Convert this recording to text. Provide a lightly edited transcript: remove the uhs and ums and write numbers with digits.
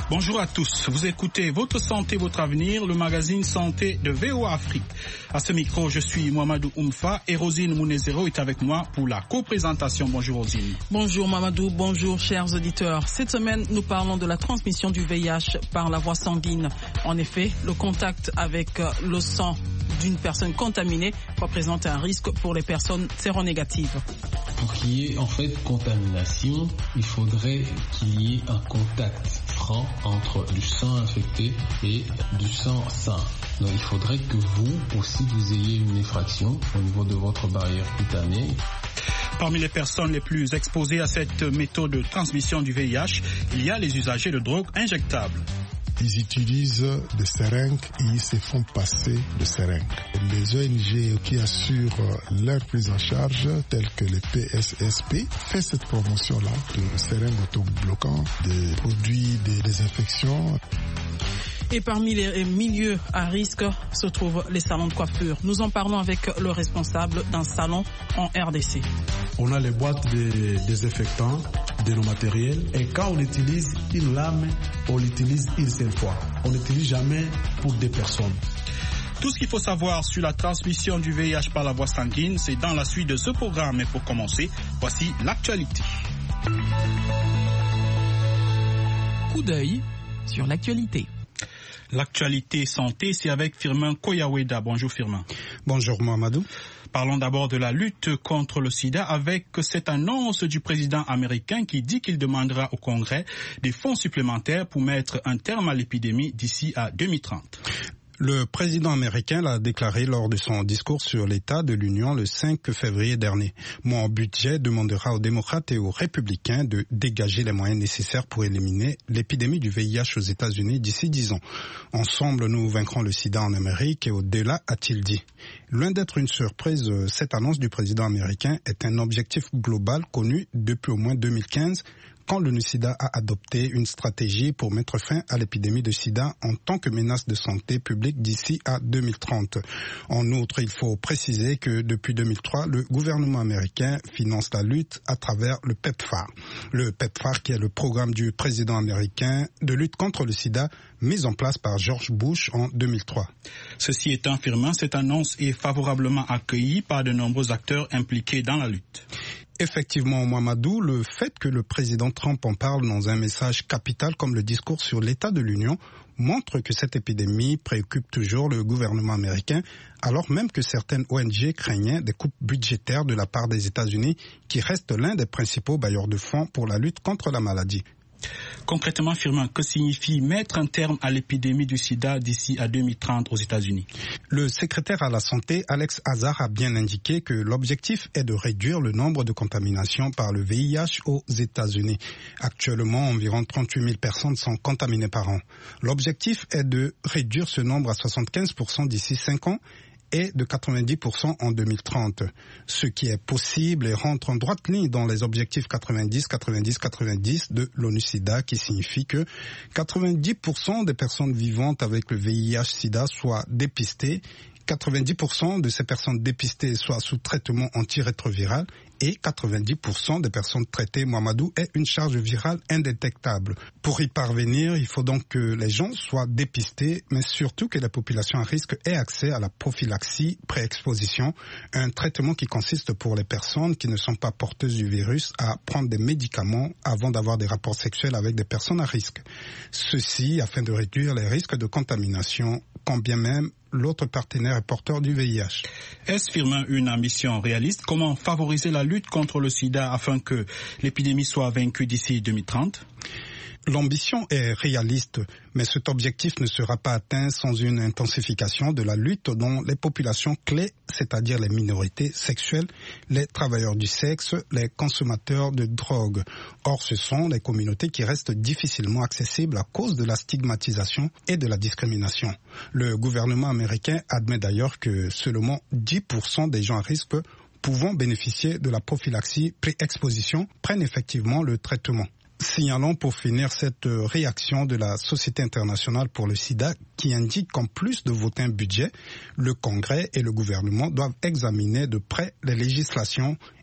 Bonjour à tous, vous écoutez Votre Santé, Votre Avenir, le magazine Santé de VOA Afrique. À ce micro, je suis Mohamedou Oumfa et Rosine Mounezero est avec moi pour la co-présentation. Bonjour Rosine. Bonjour Mamadou, bonjour chers auditeurs. Cette semaine, nous parlons de la transmission du VIH par la voie sanguine. En effet, le contact avec le sang d'une personne contaminée représente un risque pour les personnes séronégatives. Pour qu'il y ait en fait contamination, il faudrait qu'il y ait un contact franc entre du sang infecté et du sang sain. Donc il faudrait que vous aussi vous ayez une effraction au niveau de votre barrière cutanée. Parmi les personnes les plus exposées à cette méthode de transmission du VIH, il y a les usagers de drogues injectables. Ils utilisent des seringues et ils se font passer de seringues. Les ONG qui assurent leur prise en charge, telles que les PSSP, font cette promotion-là de seringues autobloquants, des produits de désinfection. Et parmi les milieux à risque se trouvent les salons de coiffure. Nous en parlons avec le responsable d'un salon en RDC. On a les boîtes de désinfectants de nos matériels et quand on utilise une lame, on l'utilise une seule fois. On n'utilise jamais pour des personnes. Tout ce qu'il faut savoir sur la transmission du VIH par la voie sanguine, c'est dans la suite de ce programme. Et pour commencer, voici l'actualité. Coup d'œil sur l'actualité. L'actualité santé, c'est avec Firmin Koyaweda. Bonjour Firmin. Bonjour Mohamedou. Parlons d'abord de la lutte contre le sida avec cette annonce du président américain qui dit qu'il demandera au Congrès des fonds supplémentaires pour mettre un terme à l'épidémie d'ici à 2030. Le président américain l'a déclaré lors de son discours sur l'état de l'Union le 5 février dernier. Mon budget demandera aux démocrates et aux républicains de dégager les moyens nécessaires pour éliminer l'épidémie du VIH aux États-Unis d'ici 10 ans. Ensemble, nous vaincrons le sida en Amérique et au-delà, a-t-il dit. Loin d'être une surprise, cette annonce du président américain est un objectif global connu depuis au moins 2015, quand l'ONU-SIDA a adopté une stratégie pour mettre fin à l'épidémie de sida en tant que menace de santé publique d'ici à 2030. En outre, il faut préciser que depuis 2003, le gouvernement américain finance la lutte à travers le PEPFAR. Le PEPFAR qui est le programme du président américain de lutte contre le sida mis en place par George Bush en 2003. Ceci étant, Firmin, cette annonce est favorablement accueillie par de nombreux acteurs impliqués dans la lutte. Effectivement, Mohamedou, le fait que le président Trump en parle dans un message capital comme le discours sur l'état de l'Union montre que cette épidémie préoccupe toujours le gouvernement américain, alors même que certaines ONG craignaient des coupes budgétaires de la part des États-Unis, qui restent l'un des principaux bailleurs de fonds pour la lutte contre la maladie. Concrètement, Firmin, que signifie mettre un terme à l'épidémie du sida d'ici à 2030 aux États-Unis? Le secrétaire à la santé, Alex Azar, a bien indiqué que l'objectif est de réduire le nombre de contaminations par le VIH aux États-Unis. Actuellement, environ 38 000 personnes sont contaminées par an. L'objectif est de réduire ce nombre à 75% d'ici 5 ans et de 90% en 2030. Ce qui est possible et rentre en droite ligne dans les objectifs 90-90-90 de l'ONU-SIDA, qui signifie que 90% des personnes vivantes avec le VIH-SIDA soient dépistées, 90% de ces personnes dépistées soient sous traitement antirétroviral et 90% des personnes traitées, Mohamedou, aient une charge virale indétectable. Pour y parvenir, il faut donc que les gens soient dépistés, mais surtout que la population à risque ait accès à la prophylaxie pré-exposition, un traitement qui consiste pour les personnes qui ne sont pas porteuses du virus à prendre des médicaments avant d'avoir des rapports sexuels avec des personnes à risque. Ceci afin de réduire les risques de contamination, quand bien même l'autre partenaire est porteur du VIH. Est-ce, Firmin, une ambition réaliste? Comment favoriser la lutte contre le sida afin que l'épidémie soit vaincue d'ici 2030? L'ambition est réaliste, mais cet objectif ne sera pas atteint sans une intensification de la lutte dont les populations clés, c'est-à-dire les minorités sexuelles, les travailleurs du sexe, les consommateurs de drogue. Or, ce sont les communautés qui restent difficilement accessibles à cause de la stigmatisation et de la discrimination. Le gouvernement américain admet d'ailleurs que seulement 10% des gens à risque pouvant bénéficier de la prophylaxie pré-exposition prennent effectivement le traitement. Signalons pour finir cette réaction de la Société internationale pour le sida qui indique qu'en plus de voter un budget, le Congrès et le gouvernement doivent examiner de près les législations